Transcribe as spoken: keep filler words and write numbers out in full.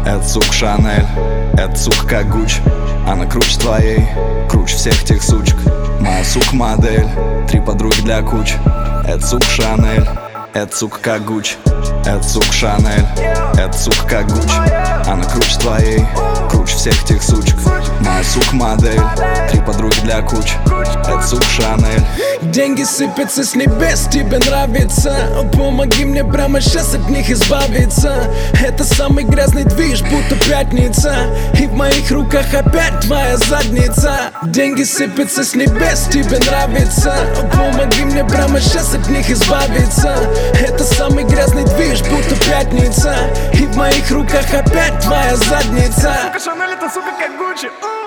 Это сука Шанель, это сука как Гуч. Она круче твоей, круче всех тех сучек. Моя сука модель, три подруги для куч. Это сука Шанель, это сука как Гуч. Это сука Шанель, это сука как Гуч. Она круче твоей, круче всех тех сучек. Моя сука модель, три подруги для куч. Это сука Шанель. Деньги сыпятся с небес, тебе нравится? Помоги мне прямо сейчас от них избавиться. Это самый грязный движ, будто пятница. И в моих руках опять твоя задница. Деньги сыпятся с небес, тебе нравится? Помоги мне прямо сейчас от них избавиться. Это самый грязный движ, будто пятница. И в моих руках опять твоя задница. Сука Шанель, это сука как Гуччи.